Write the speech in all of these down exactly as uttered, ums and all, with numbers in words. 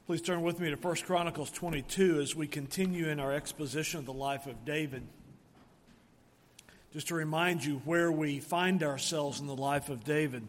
Please turn with me to First Chronicles twenty-two as we continue in our exposition of the life of David. Just to remind you where we find ourselves in the life of David.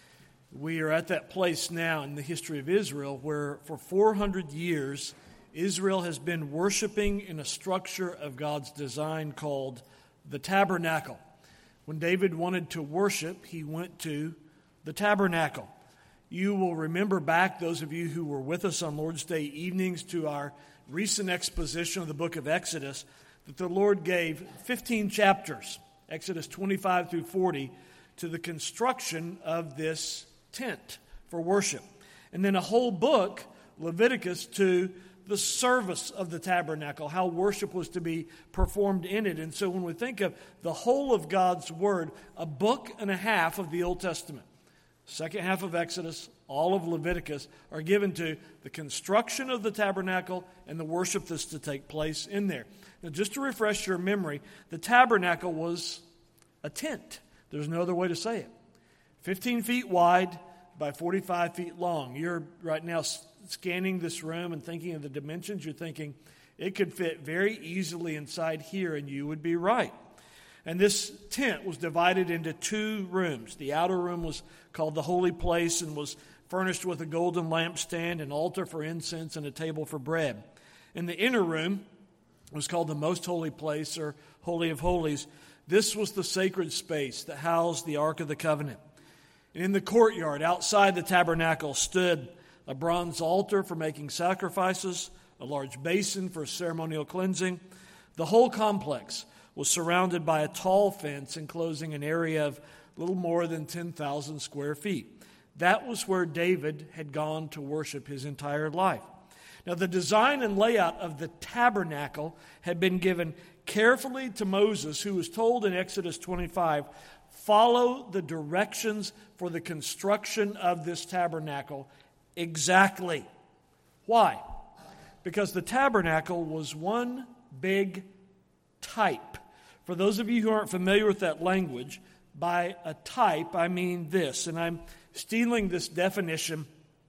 We are at that place now in the history of Israel where for four hundred years Israel has been worshiping in a structure of God's design called the tabernacle. When David wanted to worship, he went to the tabernacle. You will remember back, those of you who were with us on Lord's Day evenings, to our recent exposition of the book of Exodus, that the Lord gave fifteen chapters, Exodus twenty-five through forty, to the construction of this tent for worship. And then a whole book, Leviticus, to the service of the tabernacle, how worship was to be performed in it. And so when we think of the whole of God's Word, a book and a half of the Old Testament, second half of Exodus, all of Leviticus, are given to the construction of the tabernacle and the worship that's to take place in there. Now, just to refresh your memory, the tabernacle was a tent. There's no other way to say it. fifteen feet wide by forty-five feet long. You're right now scanning this room and thinking of the dimensions. You're thinking it could fit very easily inside here, and you would be right. And this tent was divided into two rooms. The outer room was called the Holy Place and was furnished with a golden lampstand, an altar for incense, and a table for bread. And the inner room was called the Most Holy Place, or Holy of Holies. This was the sacred space that housed the Ark of the Covenant. And in the courtyard outside the tabernacle stood a bronze altar for making sacrifices, a large basin for ceremonial cleansing. The whole complex was surrounded by a tall fence enclosing an area of a little more than ten thousand square feet. That was where David had gone to worship his entire life. Now, the design and layout of the tabernacle had been given carefully to Moses, who was told in Exodus twenty-five, follow the directions for the construction of this tabernacle exactly. Why? Because the tabernacle was one big type. For those of you who aren't familiar with that language, by a type I mean this, and I'm stealing this definition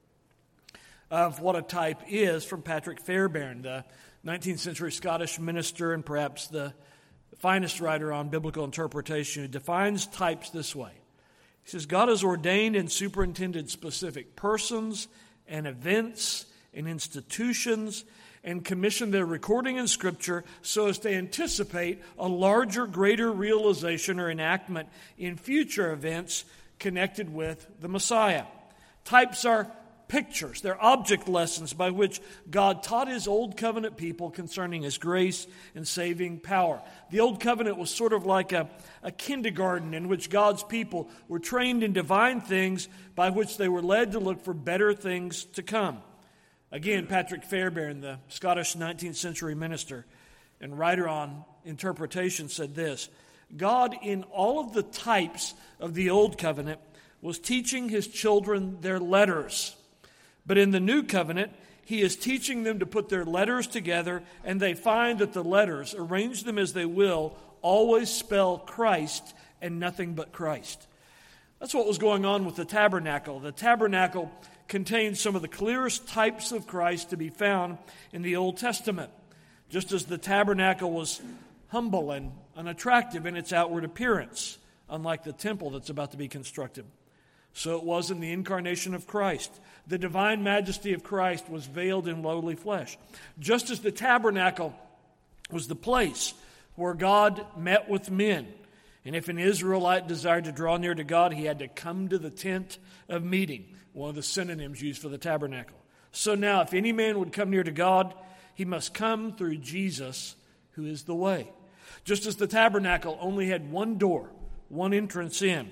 of what a type is from Patrick Fairbairn, the nineteenth century Scottish minister and perhaps the finest writer on biblical interpretation, who defines types this way. He says, God has ordained and superintended specific persons and events and institutions and commissioned their recording in Scripture so as to anticipate a larger, greater realization or enactment in future events connected with the Messiah. Types are pictures. They're object lessons by which God taught His Old Covenant people concerning His grace and saving power. The Old Covenant was sort of like a, a kindergarten in which God's people were trained in divine things by which they were led to look for better things to come. Again, Patrick Fairbairn, the Scottish nineteenth century minister and writer on interpretation, said this: God, in all of the types of the Old Covenant, was teaching His children their letters. But in the New Covenant, He is teaching them to put their letters together, and they find that the letters, arrange them as they will, always spell Christ and nothing but Christ. That's what was going on with the tabernacle. The tabernacle contains some of the clearest types of Christ to be found in the Old Testament. Just as the tabernacle was humble and unattractive in its outward appearance, unlike the temple that's about to be constructed, so it was in the incarnation of Christ. The divine majesty of Christ was veiled in lowly flesh. Just as the tabernacle was the place where God met with men, and if an Israelite desired to draw near to God, he had to come to the tent of meeting, one of the synonyms used for the tabernacle. So now, if any man would come near to God, he must come through Jesus, who is the way. Just as the tabernacle only had one door, one entrance in,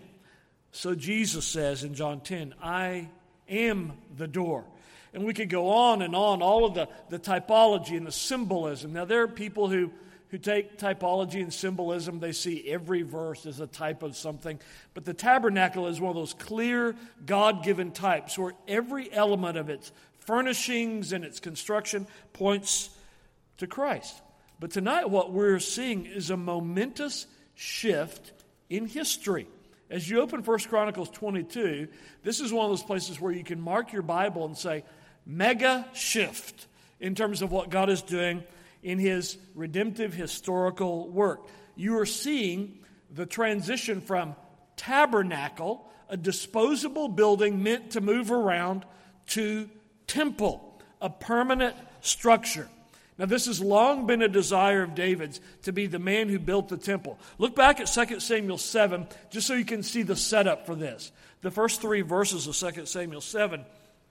so Jesus says in John ten, I am the door. And we could go on and on, all of the, the typology and the symbolism. Now, there are people who, who take typology and symbolism. They see every verse as a type of something. But the tabernacle is one of those clear, God-given types where every element of its furnishings and its construction points to Christ. But tonight what we're seeing is a momentous shift in history. As you open First Chronicles twenty-two, this is one of those places where you can mark your Bible and say, mega shift in terms of what God is doing in his redemptive historical work. You are seeing the transition from tabernacle, a disposable building meant to move around, to temple, a permanent structure. Now, this has long been a desire of David's, to be the man who built the temple. Look back at Second Samuel seven, just so you can see the setup for this. The first three verses of Second Samuel seven,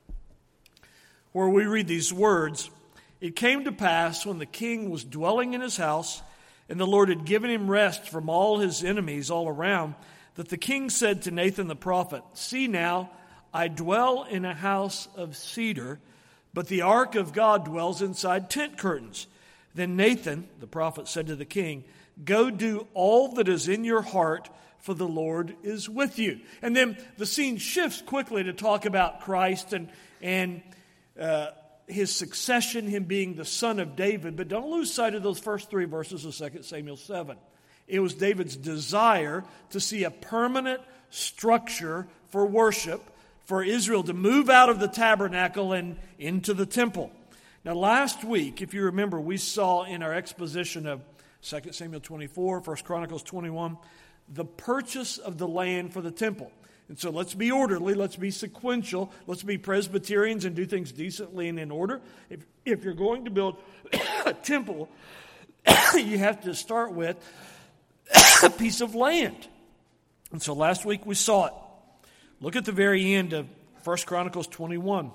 where we read these words, "It came to pass when the king was dwelling in his house, and the Lord had given him rest from all his enemies all around, that the king said to Nathan the prophet, 'See now, I dwell in a house of cedar, but the ark of God dwells inside tent curtains.' Then Nathan, the prophet, said to the king, 'Go do all that is in your heart, for the Lord is with you.'" And then the scene shifts quickly to talk about Christ and, and uh, his succession, him being the son of David. But don't lose sight of those first three verses of Second Samuel seven. It was David's desire to see a permanent structure for worship, for Israel to move out of the tabernacle and into the temple. Now, last week, if you remember, we saw in our exposition of Second Samuel twenty-four, First Chronicles twenty-one, the purchase of the land for the temple. And so let's be orderly, let's be sequential, let's be Presbyterians and do things decently and in order. If, if you're going to build a temple, you have to start with a piece of land. And so last week we saw it. Look at the very end of First Chronicles twenty-one.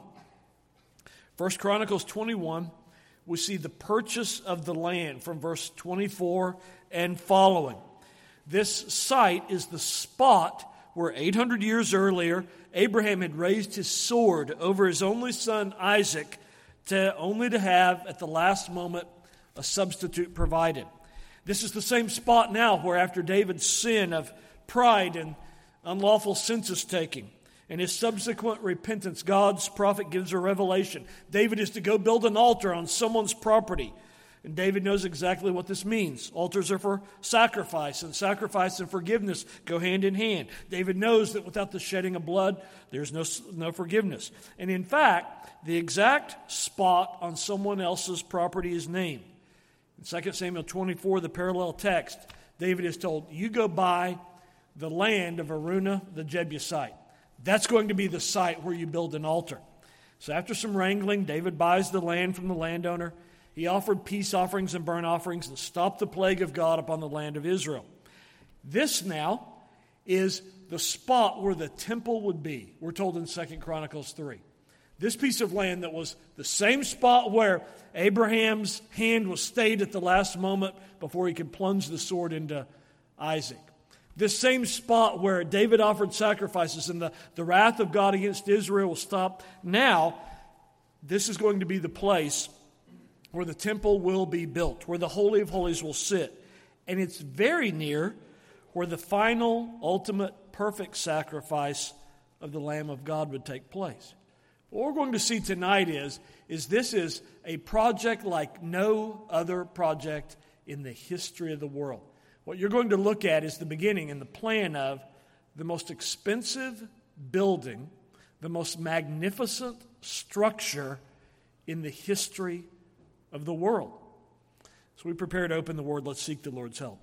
First Chronicles twenty-one, we see the purchase of the land from verse twenty-four and following. This site is the spot where eight hundred years earlier, Abraham had raised his sword over his only son Isaac, to only to have, at the last moment, a substitute provided. This is the same spot now where, after David's sin of pride and unlawful census taking and his subsequent repentance, God's prophet gives a revelation. David is to go build an altar on someone's property. And David knows exactly what this means. Altars are for sacrifice, and sacrifice and forgiveness go hand in hand. David knows that without the shedding of blood, there's no, no forgiveness. And in fact, the exact spot on someone else's property is named. In Second Samuel twenty-four, the parallel text, David is told, you go buy the land of Araunah the Jebusite. That's going to be the site where you build an altar. So after some wrangling, David buys the land from the landowner. He offered peace offerings and burnt offerings to stop the plague of God upon the land of Israel. This now is the spot where the temple would be. We're told in Second Chronicles three. This piece of land that was the same spot where Abraham's hand was stayed at the last moment before he could plunge the sword into Isaac. This same spot where David offered sacrifices and the, the wrath of God against Israel will stop. Now, this is going to be the place where the temple will be built, where the Holy of Holies will sit. And it's very near where the final, ultimate, perfect sacrifice of the Lamb of God would take place. What we're going to see tonight is, is this is a project like no other project in the history of the world. What you're going to look at is the beginning and the plan of the most expensive building, the most magnificent structure in the history of the world. So we prepare to open the Word. Let's seek the Lord's help.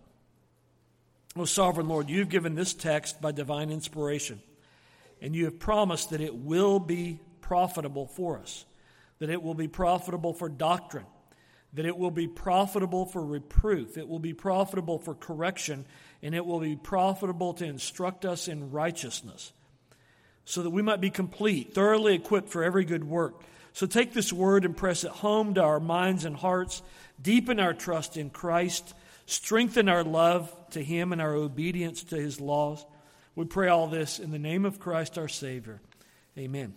O sovereign Lord, you've given this text by divine inspiration, and you have promised that it will be profitable for us, that it will be profitable for doctrine, that it will be profitable for reproof, it will be profitable for correction, and it will be profitable to instruct us in righteousness, so that we might be complete, thoroughly equipped for every good work. So take this word and press it home to our minds and hearts, deepen our trust in Christ, strengthen our love to Him and our obedience to His laws. We pray all this in the name of Christ our Savior. Amen.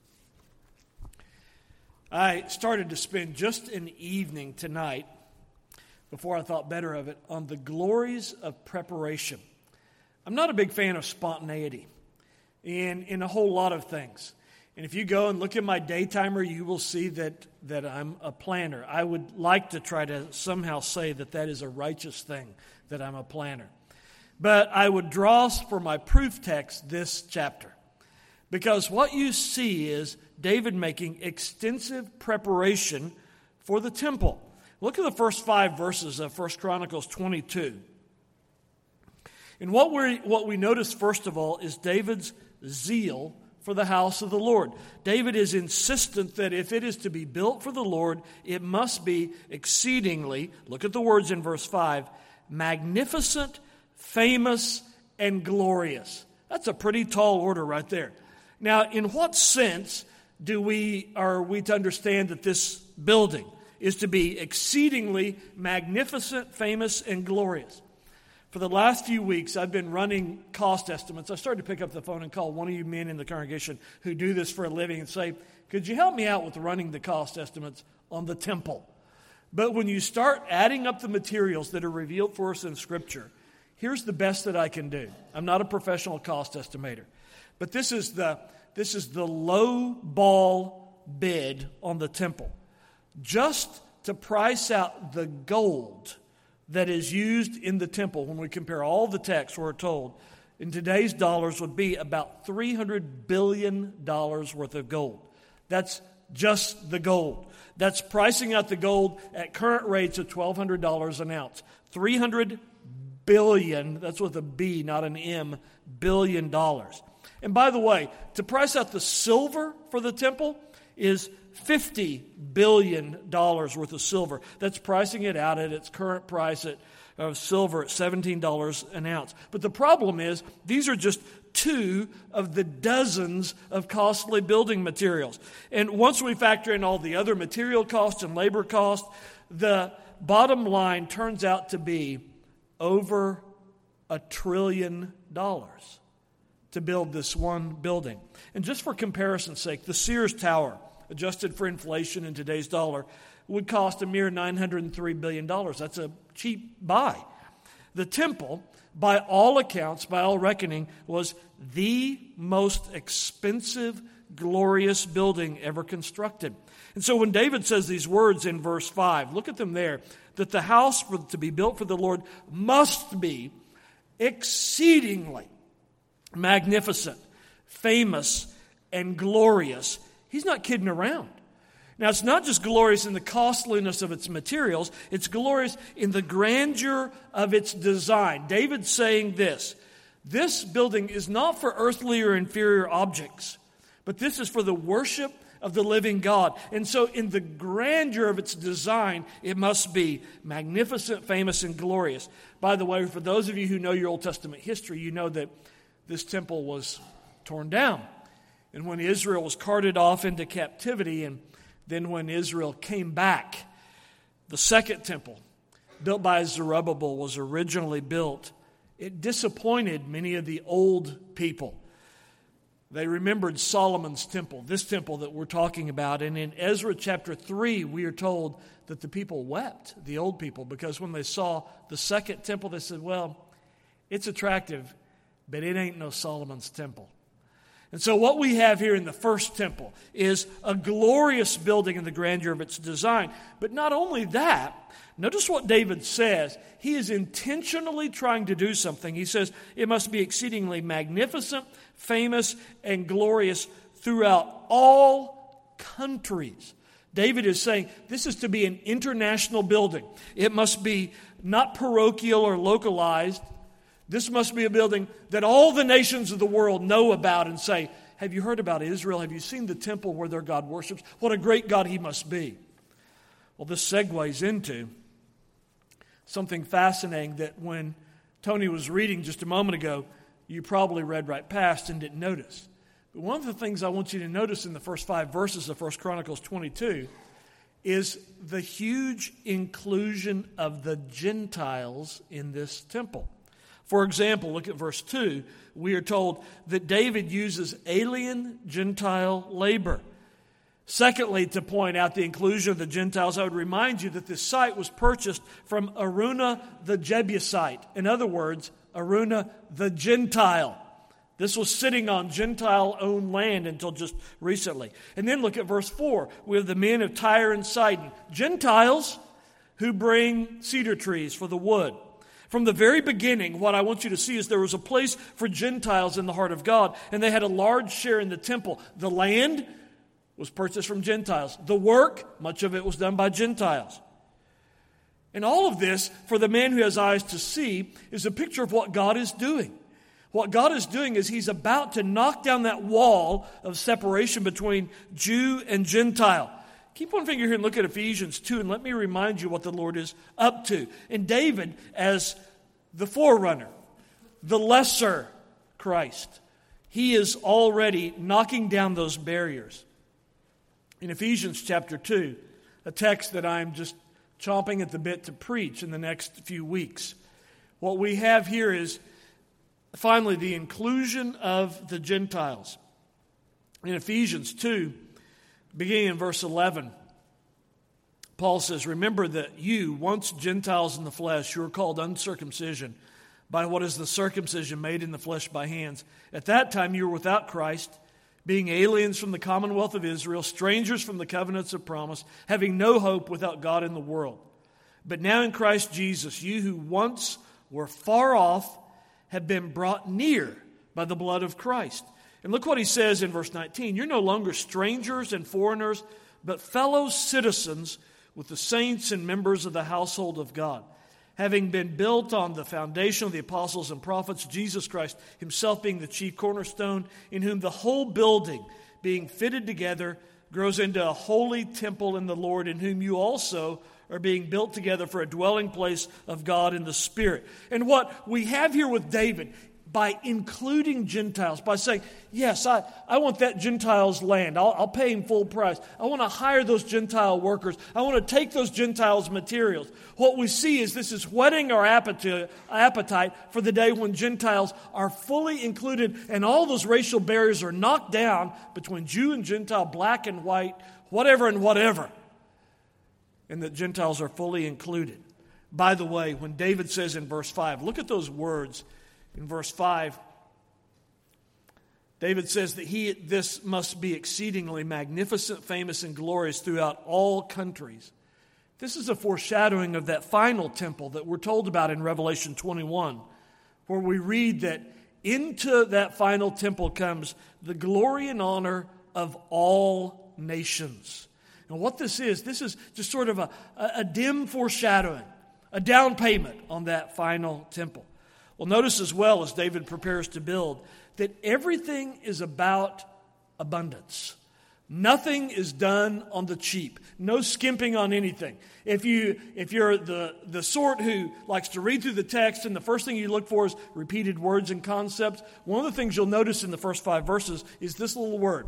I started to spend just an evening tonight, before I thought better of it, on the glories of preparation. I'm not a big fan of spontaneity in, in a whole lot of things. And if you go and look at my daytimer, you will see that, that I'm a planner. I would like to try to somehow say that that is a righteous thing, that I'm a planner. But I would draw for my proof text this chapter. Because what you see is David making extensive preparation for the temple. Look at the first five verses of First Chronicles twenty-two. And what we what we notice first of all is David's zeal for the house of the Lord. David is insistent that if it is to be built for the Lord, it must be exceedingly, look at the words in verse five, magnificent, famous, and glorious. That's a pretty tall order right there. Now, in what sense do we are we to understand that this building is to be exceedingly magnificent, famous, and glorious? For the last few weeks, I've been running cost estimates. I started to pick up the phone and call one of you men in the congregation who do this for a living and say, could you help me out with running the cost estimates on the temple? But when you start adding up the materials that are revealed for us in Scripture, here's the best that I can do. I'm not a professional cost estimator, but this is the this is the low ball bid on the temple. Just to price out the gold that is used in the temple, when we compare all the texts, we're told, in today's dollars would be about three hundred billion dollars worth of gold. That's just the gold. That's pricing out the gold at current rates of twelve hundred dollars an ounce. three hundred billion, that's with a B, not an M, billion dollars. And by the way, to price out the silver for the temple is fifty billion dollars worth of silver. That's pricing it out at its current price at, of silver at seventeen dollars an ounce. But the problem is, these are just two of the dozens of costly building materials. And once we factor in all the other material costs and labor costs, the bottom line turns out to be over a trillion dollars to build this one building. And just for comparison's sake, the Sears Tower, adjusted for inflation in today's dollar, would cost a mere nine hundred three billion dollars. That's a cheap buy. The temple, by all accounts, by all reckoning, was the most expensive, glorious building ever constructed. And so when David says these words in verse five, look at them there, that the house for, to be built for the Lord must be exceedingly magnificent, famous, and glorious. He's not kidding around. Now, it's not just glorious in the costliness of its materials, it's glorious in the grandeur of its design. David's saying this, this building is not for earthly or inferior objects, but this is for the worship of the living God. And so in the grandeur of its design, it must be magnificent, famous, and glorious. By the way, for those of you who know your Old Testament history, you know that this temple was torn down. And when Israel was carted off into captivity, and then when Israel came back, the second temple, built by Zerubbabel, was originally built. It disappointed many of the old people. They remembered Solomon's temple, this temple that we're talking about. And in Ezra chapter three, we are told that the people wept, the old people, because when they saw the second temple, they said, well, it's attractive, but it ain't no Solomon's temple. And so what we have here in the first temple is a glorious building in the grandeur of its design. But not only that, notice what David says. He is intentionally trying to do something. He says it must be exceedingly magnificent, famous, and glorious throughout all countries. David is saying this is to be an international building. It must be not parochial or localized. This must be a building that all the nations of the world know about and say, have you heard about Israel? Have you seen the temple where their God worships? What a great God he must be. Well, this segues into something fascinating that when Tony was reading just a moment ago, you probably read right past and didn't notice. But one of the things I want you to notice in the first five verses of First Chronicles twenty-two is the huge inclusion of the Gentiles in this temple. For example, look at verse two. We are told that David uses alien Gentile labor. Secondly, to point out the inclusion of the Gentiles, I would remind you that this site was purchased from Araunah the Jebusite. In other words, Araunah the Gentile. This was sitting on Gentile-owned land until just recently. And then look at verse four. We have the men of Tyre and Sidon, Gentiles who bring cedar trees for the wood. From the very beginning, what I want you to see is there was a place for Gentiles in the heart of God, and they had a large share in the temple. The land was purchased from Gentiles. The work, much of it was done by Gentiles. And all of this, for the man who has eyes to see, is a picture of what God is doing. What God is doing is He's about to knock down that wall of separation between Jew and Gentile. Keep one finger here and look at Ephesians two, and let me remind you what the Lord is up to. And David, as the forerunner, the lesser Christ, he is already knocking down those barriers. In Ephesians chapter two, a text that I'm just chomping at the bit to preach in the next few weeks, what we have here is finally the inclusion of the Gentiles. In Ephesians two, beginning in verse eleven, Paul says, "Remember that you, once Gentiles in the flesh, you were called uncircumcision by what is the circumcision made in the flesh by hands. At that time you were without Christ, being aliens from the commonwealth of Israel, strangers from the covenants of promise, having no hope without God in the world. But now in Christ Jesus, you who once were far off have been brought near by the blood of Christ." And look what he says in verse nineteen. "You're no longer strangers and foreigners, but fellow citizens with the saints and members of the household of God, having been built on the foundation of the apostles and prophets, Jesus Christ himself being the chief cornerstone, in whom the whole building, being fitted together, grows into a holy temple in the Lord, in whom you also are being built together for a dwelling place of God in the Spirit." And what we have here with David, by including Gentiles, by saying, yes, I, I want that Gentile's land. I'll, I'll pay him full price. I want to hire those Gentile workers. I want to take those Gentiles' materials. What we see is this is whetting our appetite, appetite for the day when Gentiles are fully included and all those racial barriers are knocked down between Jew and Gentile, black and white, whatever and whatever, and that Gentiles are fully included. By the way, when David says in verse five, look at those words. In verse five, David says that he this must be exceedingly magnificent, famous, and glorious throughout all countries. This is a foreshadowing of that final temple that we're told about in Revelation twenty-one, where we read that into that final temple comes the glory and honor of all nations. And what this is, this is just sort of a, a dim foreshadowing, a down payment on that final temple. Well, notice as well as David prepares to build that everything is about abundance. Nothing is done on the cheap. No skimping on anything. If, you, if you're the, the sort who likes to read through the text and the first thing you look for is repeated words and concepts, one of the things you'll notice in the first five verses is this little word,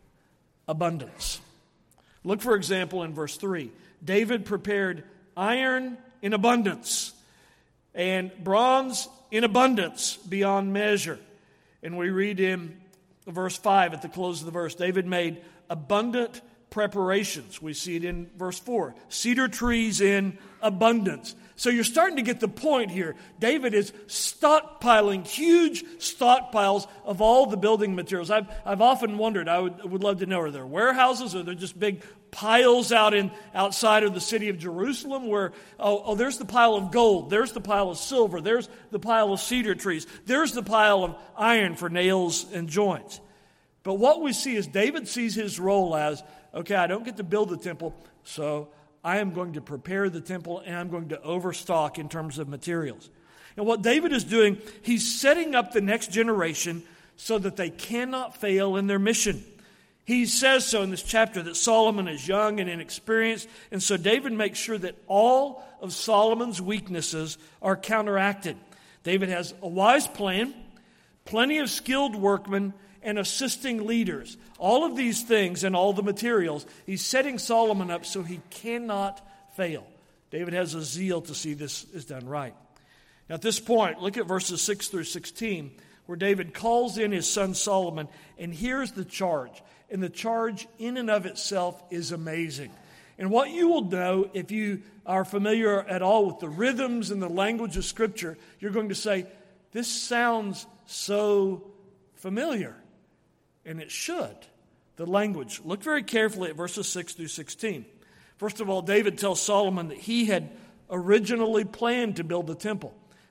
abundance. Look, for example, in verse three. David prepared iron in abundance and bronze in abundance beyond measure. And we read in verse five at the close of the verse, David made abundant preparations. We see it in verse four. Cedar trees in abundance. So you're starting to get the point here. David is stockpiling huge stockpiles of all the building materials. I've, I've often wondered, I would, would love to know, are there warehouses or are there just big piles out in outside of the city of Jerusalem where, oh, oh, there's the pile of gold, there's the pile of silver, there's the pile of cedar trees, there's the pile of iron for nails and joints. But what we see is David sees his role as, okay, I don't get to build the temple, so I am going to prepare the temple and I'm going to overstock in terms of materials. And what David is doing, he's setting up the next generation so that they cannot fail in their mission. He says so in this chapter that Solomon is young and inexperienced, and so David makes sure that all of Solomon's weaknesses are counteracted. David has a wise plan, plenty of skilled workmen, and assisting leaders. All of these things and all the materials, he's setting Solomon up so he cannot fail. David has a zeal to see this is done right. Now at this point, look at verses six through sixteen, where David calls in his son Solomon, and here's the charge. And the charge in and of itself is amazing. And what you will know if you are familiar at all with the rhythms and the language of Scripture, you're going to say, this sounds so familiar. And it should. The language. Look very carefully at verses six through sixteen. First of all, David tells Solomon that he had originally planned to build the temple.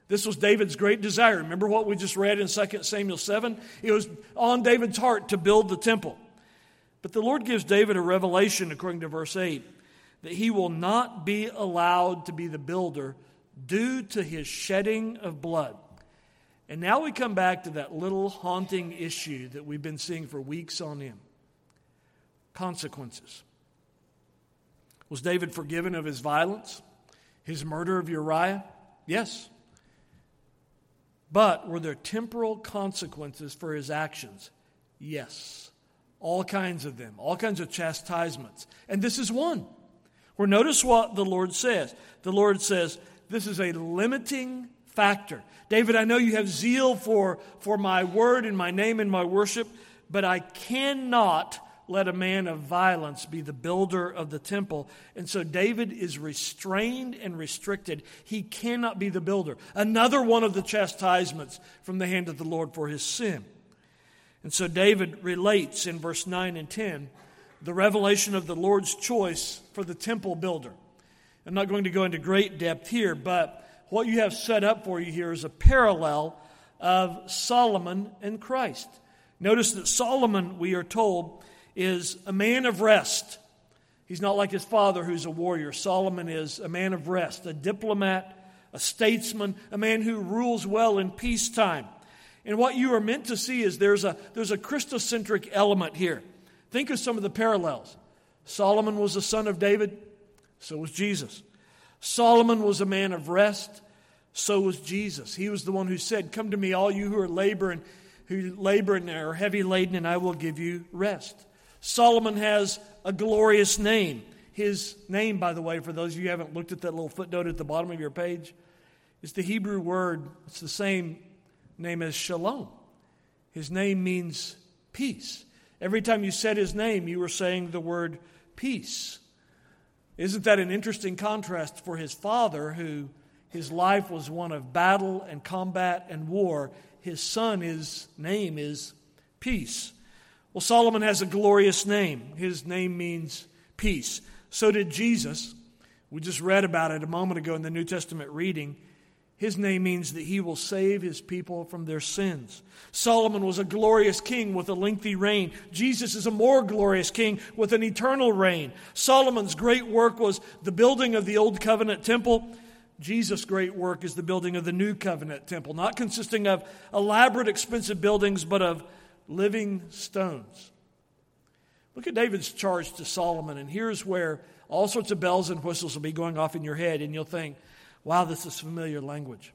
This was David's great desire. Remember what we just read in Second Samuel seven? It was on David's heart to build the temple. But the Lord gives David a revelation, according to verse eight, that he will not be allowed to be the builder due to his shedding of blood. And now we come back to that little haunting issue that we've been seeing for weeks on end. Consequences. Was David forgiven of his violence? His murder of Uriah? Yes. But were there temporal consequences for his actions? Yes. All kinds of them. All kinds of chastisements. And this is one. Where notice what the Lord says. The Lord says, this is a limiting factor. David, I know you have zeal for, for my word and my name and my worship, but I cannot let a man of violence be the builder of the temple. And so David is restrained and restricted. He cannot be the builder. Another one of the chastisements from the hand of the Lord for his sin. And so David relates in verse nine and ten the revelation of the Lord's choice for the temple builder. I'm not going to go into great depth here, but what you have set up for you here is a parallel of Solomon and Christ. Notice that Solomon, we are told, is a man of rest. He's not like his father who's a warrior. Solomon is a man of rest, a diplomat, a statesman, a man who rules well in peacetime. And what you are meant to see is there's a, there's a Christocentric element here. Think of some of the parallels. Solomon was the son of David, so was Jesus. Solomon was a man of rest, so was Jesus. He was the one who said, "Come to me, all you who are laboring, who labor and are heavy laden, and I will give you rest." Solomon has a glorious name. His name, by the way, for those of you who haven't looked at that little footnote at the bottom of your page, is the Hebrew word. It's the same name as Shalom. His name means peace. Every time you said his name, you were saying the word peace. Isn't that an interesting contrast for his father, who his life was one of battle and combat and war? His son, his name is peace. Well, Solomon has a glorious name. His name means peace. So did Jesus. We just read about it a moment ago in the New Testament reading. His name means that he will save his people from their sins. Solomon was a glorious king with a lengthy reign. Jesus is a more glorious king with an eternal reign. Solomon's great work was the building of the Old Covenant temple. Jesus' great work is the building of the New Covenant temple, not consisting of elaborate, expensive buildings, but of living stones. Look at David's charge to Solomon, and here's where all sorts of bells and whistles will be going off in your head, and you'll think, wow, this is familiar language.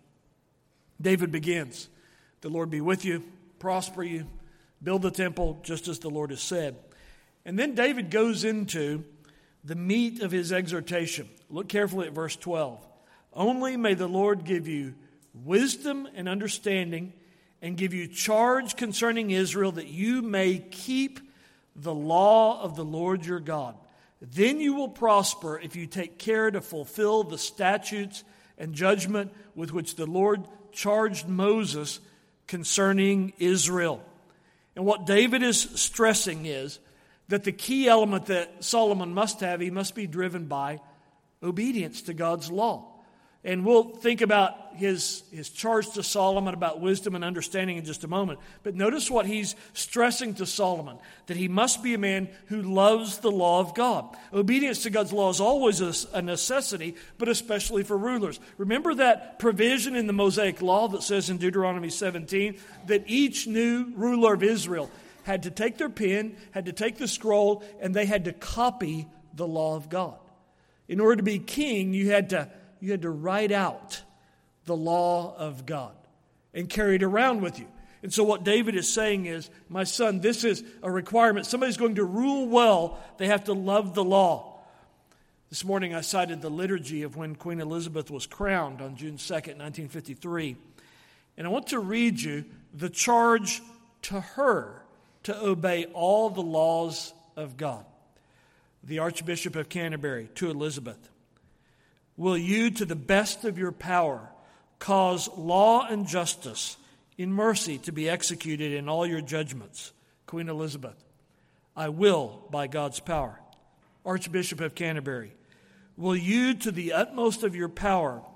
David begins, "The Lord be with you, prosper you, build the temple just as the Lord has said." And then David goes into the meat of his exhortation. Look carefully at verse twelve. "Only may the Lord give you wisdom and understanding, and give you charge concerning Israel, that you may keep the law of the Lord your God. Then you will prosper if you take care to fulfill the statutes and judgment with which the Lord charged Moses concerning Israel." And what David is stressing is that the key element that Solomon must have, he must be driven by obedience to God's law. And we'll think about his, his charge to Solomon about wisdom and understanding in just a moment. But notice what he's stressing to Solomon, that he must be a man who loves the law of God. Obedience to God's law is always a, a necessity, but especially for rulers. Remember that provision in the Mosaic law that says in Deuteronomy seventeen that each new ruler of Israel had to take their pen, had to take the scroll, and they had to copy the law of God. In order to be king, you had to You had to write out the law of God and carry it around with you. And so what David is saying is, my son, this is a requirement. Somebody's going to rule well, they have to love the law. This morning I cited the liturgy of when Queen Elizabeth was crowned on June second, nineteen fifty-three. And I want to read you the charge to her to obey all the laws of God. The Archbishop of Canterbury to Elizabeth. "Will you, to the best of your power, cause law and justice in mercy to be executed in all your judgments?" Queen Elizabeth. "I will, by God's power." Archbishop of Canterbury. "Will you, to the utmost of your power,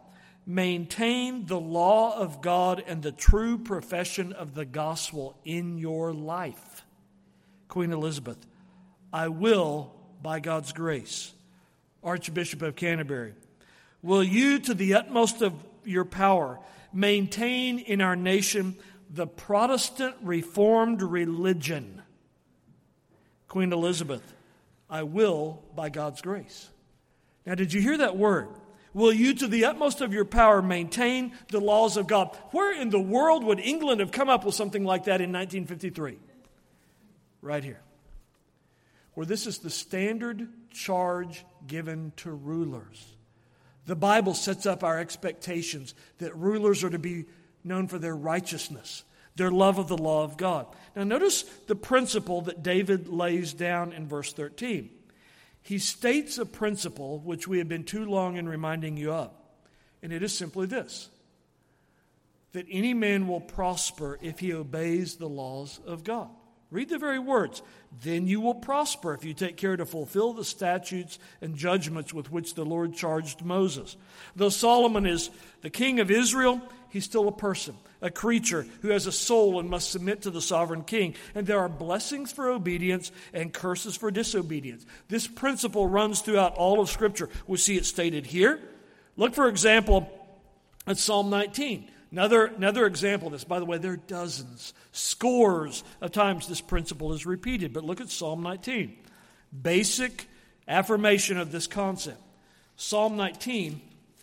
maintain the law of God and the true profession of the gospel in your life. Queen Elizabeth, I will by God's grace. Archbishop of Canterbury, will you to the utmost of your power maintain in our nation the Protestant Reformed religion? Queen Elizabeth, I will by God's grace. Now, did you hear that word? Will you to the utmost of your power maintain the laws of God? Where in the world would England have come up with something like that in nineteen fifty-three? Right here. Where this is the standard charge given to rulers. The Bible sets up our expectations that rulers are to be known for their righteousness, their love of the law of God. Now notice the principle that David lays down in verse thirteen. He states a principle which we have been too long in reminding you of. And it is simply this: that any man will prosper if he obeys the laws of God. Read the very words. Then you will prosper if you take care to fulfill the statutes and judgments with which the Lord charged Moses. Though Solomon is the king of Israel, he's still a person, a creature who has a soul and must submit to the sovereign king. And there are blessings for obedience and curses for disobedience. This principle runs throughout all of Scripture. We see it stated here. Look, for example, at Psalm nineteen. Another, another example of this. By the way, there are dozens, scores of times this principle is repeated. But look at Psalm nineteen. Basic affirmation of this concept. Psalm nineteen.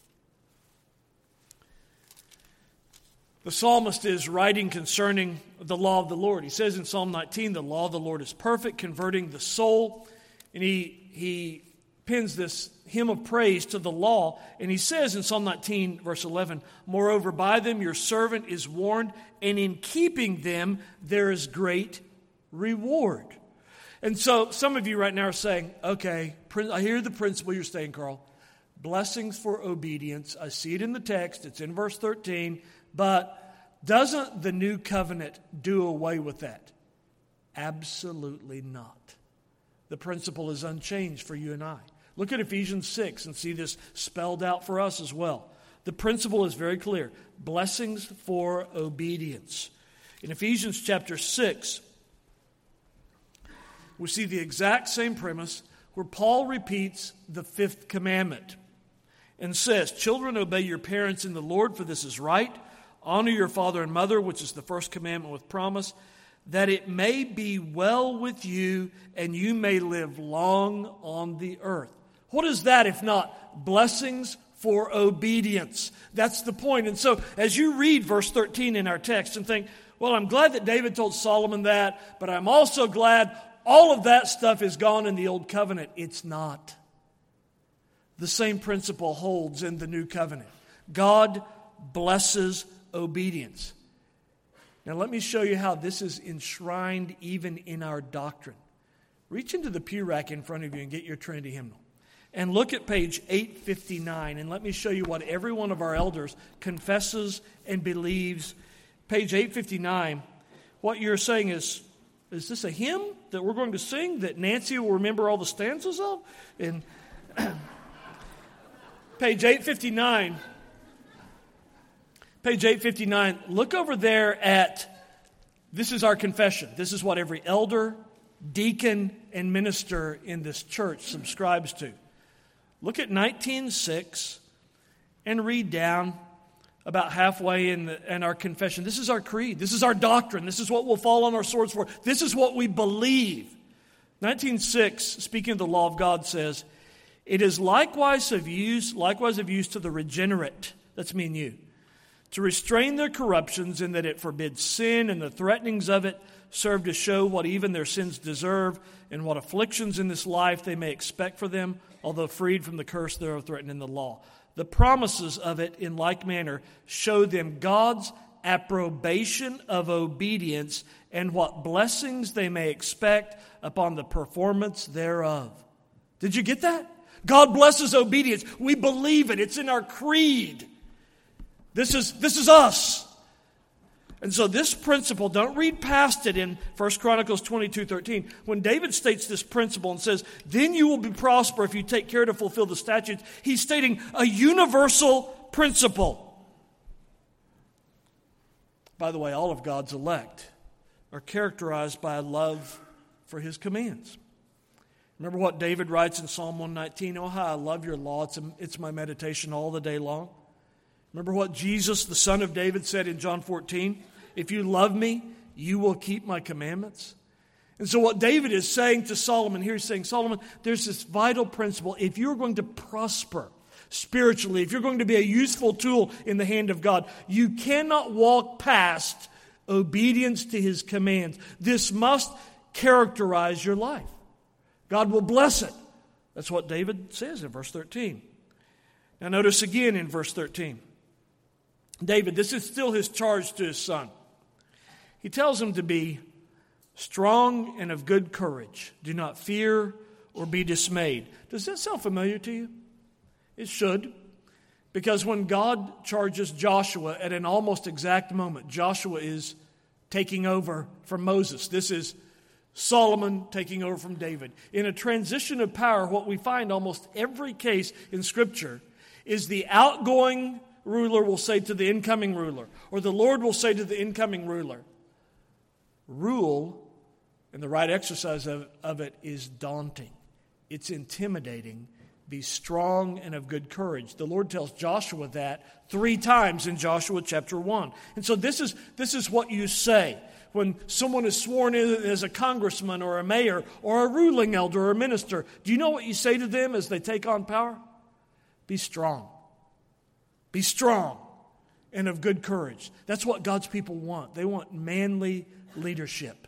The psalmist is writing concerning the law of the Lord. He says in Psalm nineteen, the law of the Lord is perfect, converting the soul. And he, he pins this hymn of praise to the law. And he says in Psalm nineteen, verse eleven, moreover, by them your servant is warned, and in keeping them there is great reward. And so some of you right now are saying, okay, I hear the principle you're saying, Carl. Blessings for obedience. I see it in the text. It's in verse thirteen. But doesn't the new covenant do away with that? Absolutely not. The principle is unchanged for you and I. Look at Ephesians six and see this spelled out for us as well. The principle is very clear. Blessings for obedience. In Ephesians chapter six, we see the exact same premise where Paul repeats the fifth commandment and says, children, obey your parents in the Lord, for this is right. Honor your father and mother, which is the first commandment with promise, that it may be well with you and you may live long on the earth. What is that if not blessings for obedience? That's the point. And so as you read verse thirteen in our text and think, well, I'm glad that David told Solomon that, but I'm also glad all of that stuff is gone in the old covenant. It's not. The same principle holds in the new covenant. God blesses obedience. Now let me show you how this is enshrined even in our doctrine. Reach into the pew rack in front of you and get your Trinity hymnal. And look at page eight fifty-nine, and let me show you what every one of our elders confesses and believes. Page eight fifty-nine, what you're saying is, is this a hymn that we're going to sing that Nancy will remember all the stanzas of? And page eight fifty-nine, page eight fifty-nine, look over there at, this is our confession. This is what every elder, deacon, and minister in this church subscribes to. Look at nineteen six and read down about halfway in, the, in our confession. This is our creed. This is our doctrine. This is what we'll fall on our swords for. This is what we believe. nineteen six, speaking of the law of God, says, it is likewise of use, likewise of use to the regenerate, that's me and you, to restrain their corruptions in that it forbids sin, and the threatenings of it serve to show what even their sins deserve and what afflictions in this life they may expect for them, although freed from the curse thereof threatened in the law. The promises of it in like manner show them God's approbation of obedience and what blessings they may expect upon the performance thereof. Did you get that? God blesses obedience. We believe it. It's in our creed. This is, this is us. And so this principle, don't read past it in First Chronicles twenty-two thirteen. When David states this principle and says, then you will be prosper if you take care to fulfill the statutes, he's stating a universal principle. By the way, all of God's elect are characterized by a love for his commands. Remember what David writes in Psalm one nineteen, oh, how I love your law. It's, a, it's my meditation all the day long. Remember what Jesus, the son of David, said in John fourteen, if you love me, you will keep my commandments. And so what David is saying to Solomon here, he's saying, Solomon, there's this vital principle. If you're going to prosper spiritually, if you're going to be a useful tool in the hand of God, you cannot walk past obedience to his commands. This must characterize your life. God will bless it. That's what David says in verse thirteen. Now notice again in verse thirteen. David, this is still his charge to his son. He tells him to be strong and of good courage. Do not fear or be dismayed. Does that sound familiar to you? It should. Because when God charges Joshua at an almost exact moment, Joshua is taking over from Moses. This is Solomon taking over from David. In a transition of power, what we find almost every case in Scripture is the outgoing ruler will say to the incoming ruler, or the Lord will say to the incoming ruler, rule, and the right exercise of, of it is daunting. It's intimidating. Be strong and of good courage. The Lord tells Joshua that three times in Joshua chapter one. And so this is, this is what you say when someone is sworn in as a congressman or a mayor or a ruling elder or a minister. Do you know what you say to them as they take on power? Be strong. Be strong and of good courage. That's what God's people want. They want manly leadership,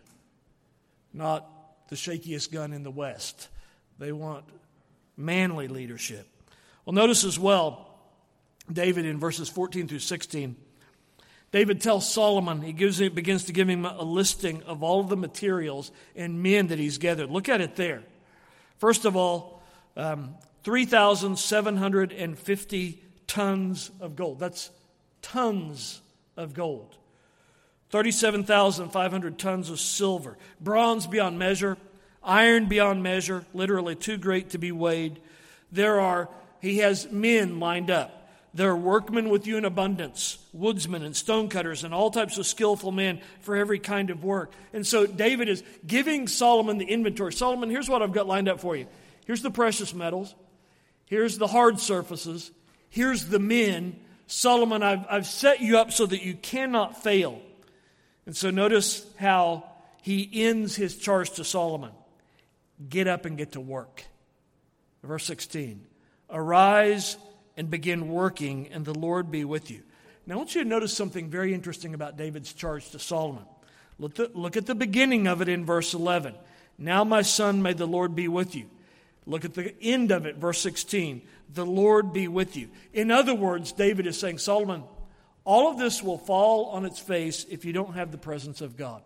not the shakiest gun in the West. They want manly leadership. Well, notice as well, David in verses fourteen through sixteen, David tells Solomon, he gives he begins to give him a listing of all of the materials and men that he's gathered. Look at it there. First of all, um, three thousand seven hundred fifty tons of gold. That's tons of gold. thirty-seven thousand five hundred tons of silver. Bronze beyond measure. Iron beyond measure. Literally too great to be weighed. There are, he has men lined up. There are workmen with you in abundance. Woodsmen and stonecutters and all types of skillful men for every kind of work. And so David is giving Solomon the inventory. Solomon, here's what I've got lined up for you. Here's the precious metals. Here's the hard surfaces. Here's the men. Solomon, I've, I've set you up so that you cannot fail. And so notice how he ends his charge to Solomon. Get up and get to work. Verse sixteen. Arise and begin working, and the Lord be with you. Now I want you to notice something very interesting about David's charge to Solomon. Look, the, look at the beginning of it in verse eleven. Now my son, may the Lord be with you. Look at the end of it, verse sixteen. The Lord be with you. In other words, David is saying, Solomon, all of this will fall on its face if you don't have the presence of God.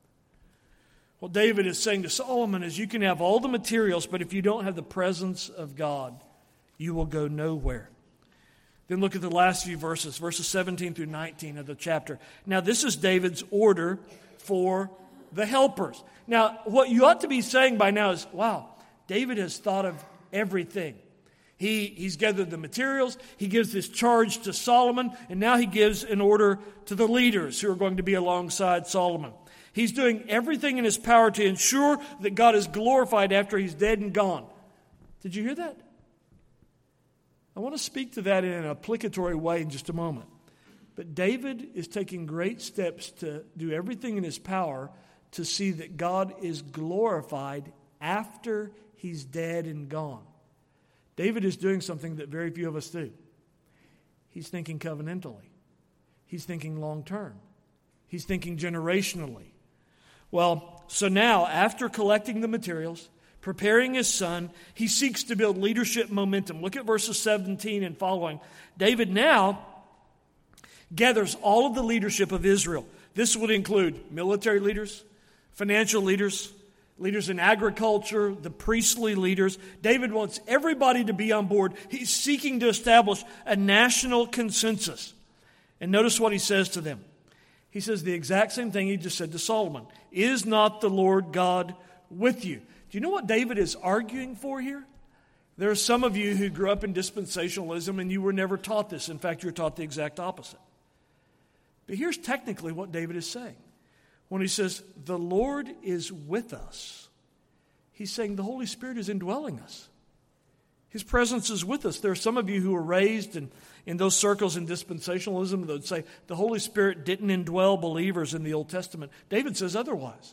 What David is saying to Solomon is you can have all the materials, but if you don't have the presence of God, you will go nowhere. Then look at the last few verses, verses seventeen through nineteen of the chapter. Now this is David's order for the helpers. Now what you ought to be saying by now is, wow, David has thought of everything. He, he's gathered the materials, he gives this charge to Solomon, and now he gives an order to the leaders who are going to be alongside Solomon. He's doing everything in his power to ensure that God is glorified after he's dead and gone. Did you hear that? I want to speak to that in an applicatory way in just a moment. But David is taking great steps to do everything in his power to see that God is glorified after he's dead and gone. David is doing something that very few of us do. He's thinking covenantally. He's thinking long term. He's thinking generationally. Well, so now, after collecting the materials, preparing his son, he seeks to build leadership momentum. Look at verses seventeen and following. David now gathers all of the leadership of Israel. This would include military leaders, financial leaders, leaders in agriculture, the priestly leaders. David wants everybody to be on board. He's seeking to establish a national consensus. And notice what he says to them. He says the exact same thing he just said to Solomon. Is not the Lord God with you? Do you know what David is arguing for here? There are some of you who grew up in dispensationalism and you were never taught this. In fact, you're taught the exact opposite. But here's technically what David is saying. When he says, the Lord is with us, he's saying the Holy Spirit is indwelling us. His presence is with us. There are some of you who were raised in, in those circles in dispensationalism that would say the Holy Spirit didn't indwell believers in the Old Testament. David says otherwise.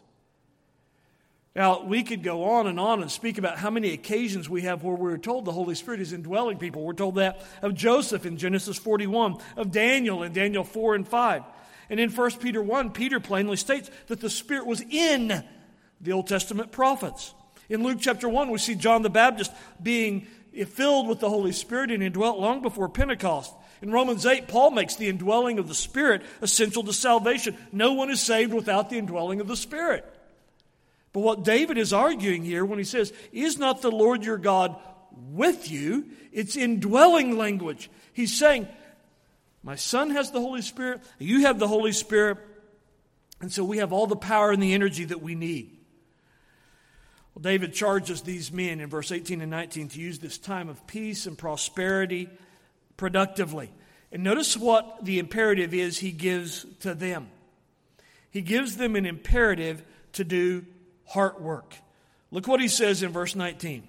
Now, we could go on and on and speak about how many occasions we have where we're told the Holy Spirit is indwelling people. We're told that of Joseph in Genesis forty-one, of Daniel in Daniel four and five. And in First Peter one, Peter plainly states that the Spirit was in the Old Testament prophets. In Luke chapter one, we see John the Baptist being filled with the Holy Spirit and indwelt long before Pentecost. In Romans eight, Paul makes the indwelling of the Spirit essential to salvation. No one is saved without the indwelling of the Spirit. But what David is arguing here when he says, is not the Lord your God with you? It's indwelling language. He's saying, my son has the Holy Spirit, you have the Holy Spirit, and so we have all the power and the energy that we need. Well, David charges these men in verse eighteen and nineteen to use this time of peace and prosperity productively. And notice what the imperative is he gives to them. He gives them an imperative to do heart work. Look what he says in verse nineteen.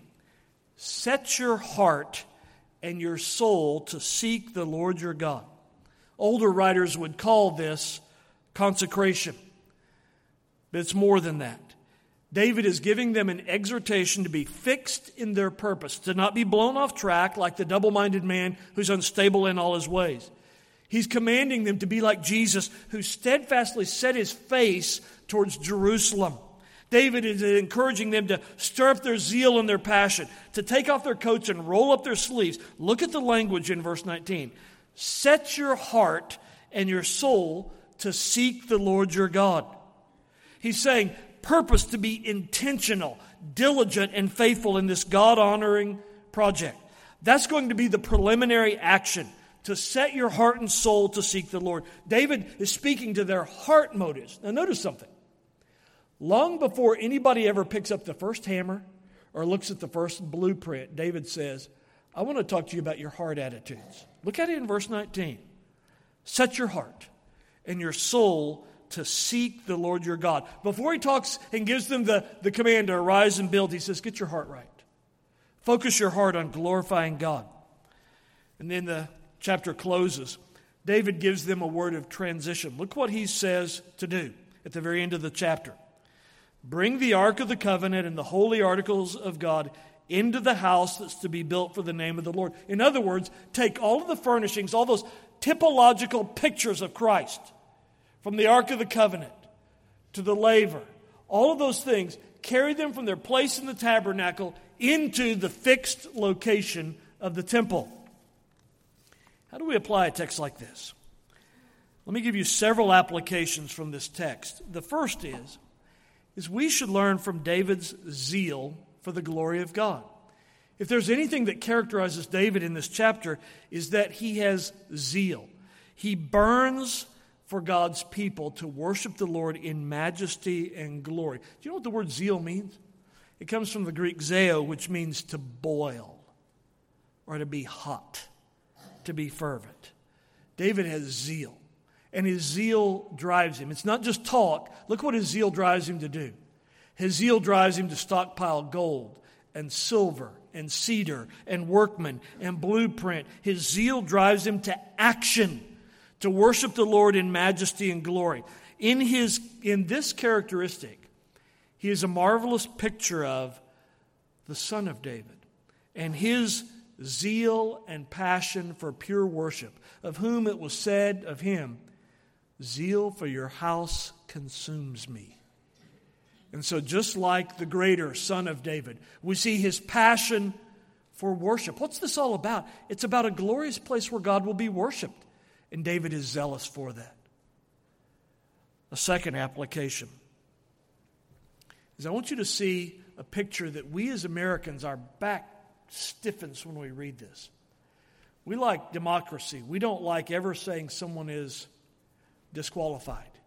Set your heart and your soul to seek the Lord your God. Older writers would call this consecration. But it's more than that. David is giving them an exhortation to be fixed in their purpose, to not be blown off track like the double-minded man who's unstable in all his ways. He's commanding them to be like Jesus, who steadfastly set his face towards Jerusalem. David is encouraging them to stir up their zeal and their passion, to take off their coats and roll up their sleeves. Look at the language in verse nineteen. Set your heart and your soul to seek the Lord your God. He's saying, purpose to be intentional, diligent, and faithful in this God-honoring project. That's going to be the preliminary action, to set your heart and soul to seek the Lord. David is speaking to their heart motives. Now notice something. Long before anybody ever picks up the first hammer or looks at the first blueprint, David says, I want to talk to you about your heart attitudes. Look at it in verse nineteen. Set your heart and your soul to seek the Lord your God. Before he talks and gives them the, the command to arise and build, he says, get your heart right. Focus your heart on glorifying God. And then the chapter closes. David gives them a word of transition. Look what he says to do at the very end of the chapter. Bring the Ark of the Covenant and the holy articles of God into the house that's to be built for the name of the Lord. In other words, take all of the furnishings, all those typological pictures of Christ, from the Ark of the Covenant to the laver, all of those things, carry them from their place in the tabernacle into the fixed location of the temple. How do we apply a text like this? Let me give you several applications from this text. The first is, is we should learn from David's zeal for the glory of God. If there's anything that characterizes David in this chapter, is that he has zeal. He burns for God's people to worship the Lord in majesty and glory. Do you know what the word zeal means? It comes from the Greek zeo, which means to boil or to be hot, to be fervent. David has zeal, and his zeal drives him. It's not just talk. Look what his zeal drives him to do. His zeal drives him to stockpile gold and silver and cedar and workmen and blueprint. His zeal drives him to action, to worship the Lord in majesty and glory. In his, in this characteristic, he is a marvelous picture of the Son of David and his zeal and passion for pure worship, of whom it was said of him, zeal for your house consumes me. And so just like the greater Son of David, we see his passion for worship. What's this all about? It's about a glorious place where God will be worshiped. And David is zealous for that. A second application is I want you to see a picture that we as Americans, our back stiffens when we read this. We like democracy. We don't like ever saying someone is disqualified.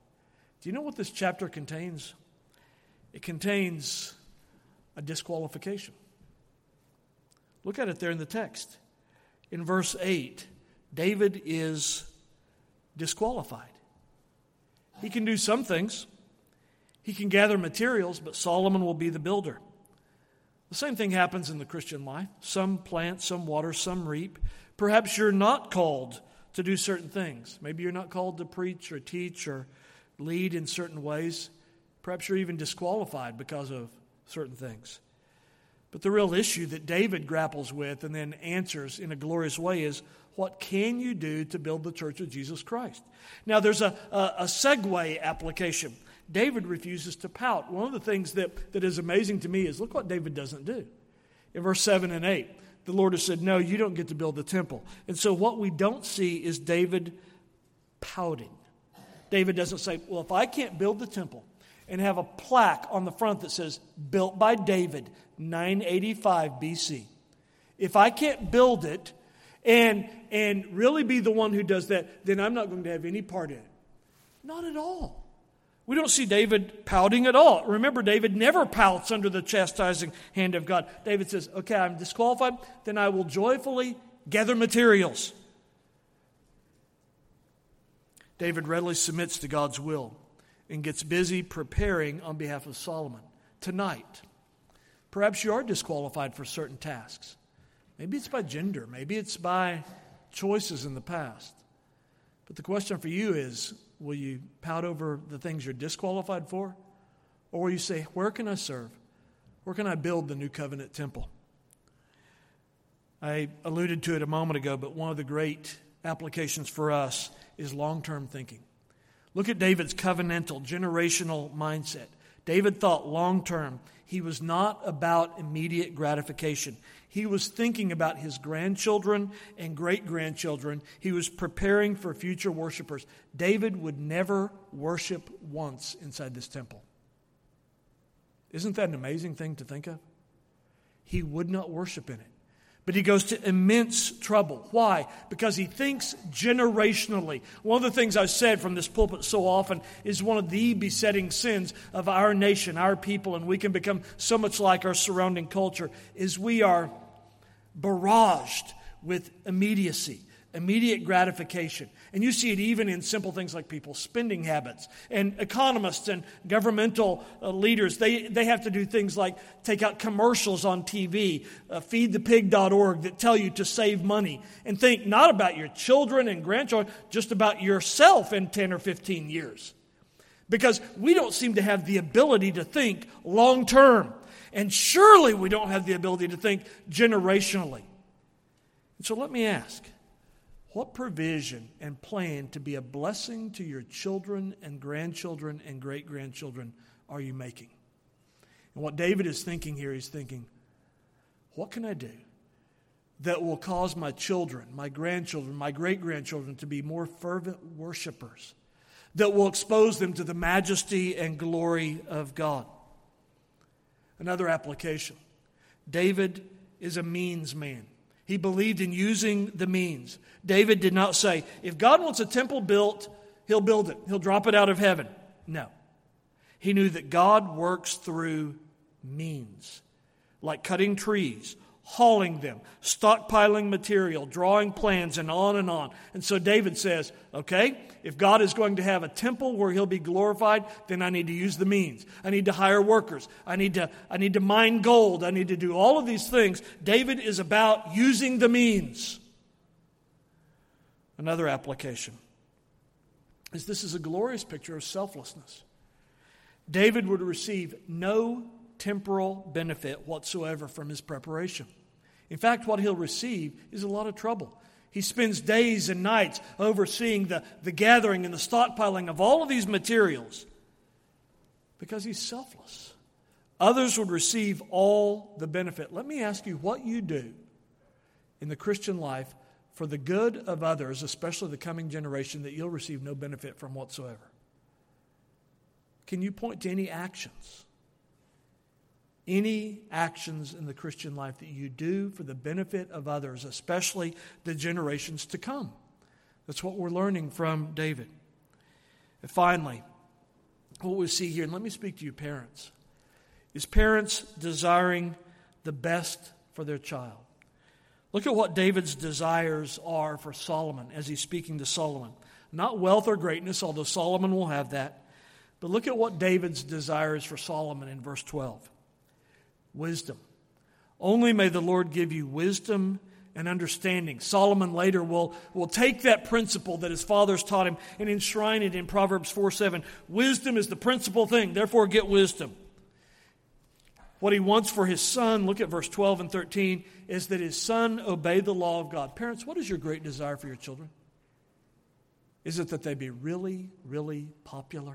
Do you know what this chapter contains? It contains a disqualification. Look at it there in the text. In verse eight, David is disqualified. He can do some things. He can gather materials, but Solomon will be the builder. The same thing happens in the Christian life. Some plant, some water, some reap. Perhaps you're not called to do certain things. Maybe you're not called to preach or teach or lead in certain ways. Perhaps you're even disqualified because of certain things. But the real issue that David grapples with and then answers in a glorious way is, what can you do to build the church of Jesus Christ? Now, there's a, a, a segue application. David refuses to pout. One of the things that, that is amazing to me is, look what David doesn't do. In verse seven and eight, the Lord has said, no, you don't get to build the temple. And so what we don't see is David pouting. David doesn't say, well, if I can't build the temple and have a plaque on the front that says, built by David, nine eighty-five B C. If I can't build it and, and really be the one who does that, then I'm not going to have any part in it. Not at all. We don't see David pouting at all. Remember, David never pouts under the chastising hand of God. David says, okay, I'm disqualified, then I will joyfully gather materials. David readily submits to God's will and gets busy preparing on behalf of Solomon. Tonight, perhaps you are disqualified for certain tasks. Maybe it's by gender. Maybe it's by choices in the past. But the question for you is, will you pout over the things you're disqualified for? Or will you say, where can I serve? Where can I build the new covenant temple? I alluded to it a moment ago, but one of the great applications for us is long-term thinking. Look at David's covenantal, generational mindset. David thought long-term. He was not about immediate gratification. He was thinking about his grandchildren and great-grandchildren. He was preparing for future worshipers. David would never worship once inside this temple. Isn't that an amazing thing to think of? He would not worship in it. But he goes to immense trouble. Why? Because he thinks generationally. One of the things I've said from this pulpit so often is one of the besetting sins of our nation, our people, and we can become so much like our surrounding culture, is we are barraged with immediacy, immediate gratification. And you see it even in simple things like people's spending habits. And economists and governmental uh, leaders, they, they have to do things like take out commercials on T V, uh, feed the pig dot org, that tell you to save money. And think not about your children and grandchildren, just about yourself in ten or fifteen years. Because we don't seem to have the ability to think long term. And surely we don't have the ability to think generationally. And so let me ask, what provision and plan to be a blessing to your children and grandchildren and great-grandchildren are you making? And what David is thinking here, he's thinking, what can I do that will cause my children, my grandchildren, my great-grandchildren to be more fervent worshipers, that will expose them to the majesty and glory of God? Another application. David is a means man. He believed in using the means. David did not say, if God wants a temple built, he'll build it. He'll drop it out of heaven. No. He knew that God works through means, like cutting trees, hauling them, stockpiling material, drawing plans, and on and on. And so David says, okay, if God is going to have a temple where he'll be glorified, then I need to use the means. I need to hire workers. I need to, I need to mine gold. I need to do all of these things. David is about using the means. Another application is this is a glorious picture of selflessness. David would receive no temporal benefit whatsoever from his preparation. In fact, what he'll receive is a lot of trouble. He spends days and nights overseeing the, the gathering and the stockpiling of all of these materials because he's selfless. Others would receive all the benefit. Let me ask you what you do in the Christian life for the good of others, especially the coming generation, that you'll receive no benefit from whatsoever. Can you point to any actions? Any actions in the Christian life that you do for the benefit of others, especially the generations to come? That's what we're learning from David. And finally, what we see here, and let me speak to you parents, is parents desiring the best for their child. Look at what David's desires are for Solomon as he's speaking to Solomon. Not wealth or greatness, although Solomon will have that. But look at what David's desires for Solomon in verse twelve. Wisdom. Only may the Lord give you wisdom and understanding. Solomon later will, will take that principle that his fathers taught him and enshrine it in Proverbs four seven. Wisdom is the principal thing, therefore get wisdom. What he wants for his son, look at verse twelve and thirteen, is that his son obey the law of God. Parents, what is your great desire for your children? Is it that they be really, really popular?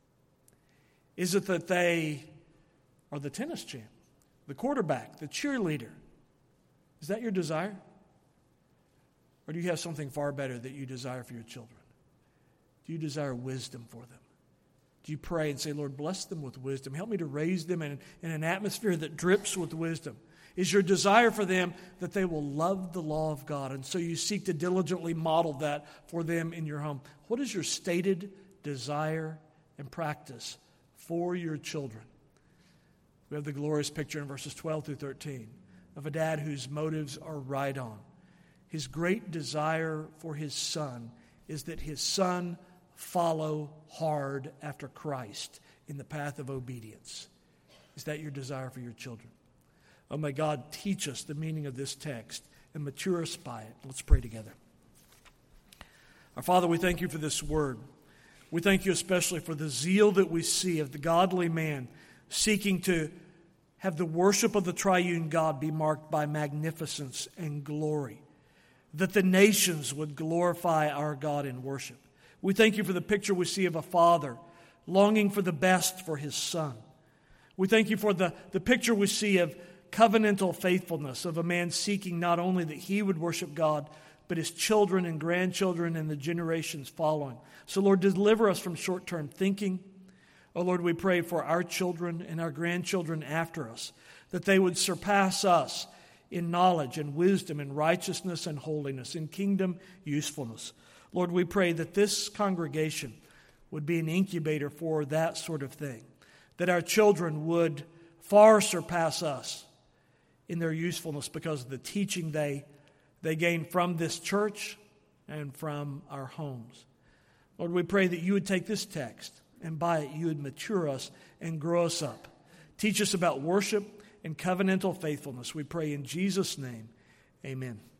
Is it that they are the tennis champ, the quarterback, the cheerleader? Is that your desire? Or do you have something far better that you desire for your children? Do you desire wisdom for them? Do you pray and say, Lord, bless them with wisdom. Help me to raise them in, in an atmosphere that drips with wisdom. Is your desire for them that they will love the law of God? And so you seek to diligently model that for them in your home. What is your stated desire and practice for your children? We have the glorious picture in verses twelve through thirteen of a dad whose motives are right on. His great desire for his son is that his son follow hard after Christ in the path of obedience. Is that your desire for your children? Oh, may God teach us the meaning of this text and mature us by it. Let's pray together. Our Father, we thank you for this word. We thank you especially for the zeal that we see of the godly man seeking to have the worship of the triune God be marked by magnificence and glory, that the nations would glorify our God in worship. We thank you for the picture we see of a father longing for the best for his son. We thank you for the, the picture we see of covenantal faithfulness, of a man seeking not only that he would worship God, but his children and grandchildren and the generations following. So, Lord, deliver us from short-term thinking. Oh, Lord, we pray for our children and our grandchildren after us, that they would surpass us in knowledge and wisdom and righteousness and holiness, in kingdom usefulness. Lord, we pray that this congregation would be an incubator for that sort of thing, that our children would far surpass us in their usefulness because of the teaching they, they gain from this church and from our homes. Lord, we pray that you would take this text and by it you would mature us and grow us up. Teach us about worship and covenantal faithfulness. We pray in Jesus' name, amen.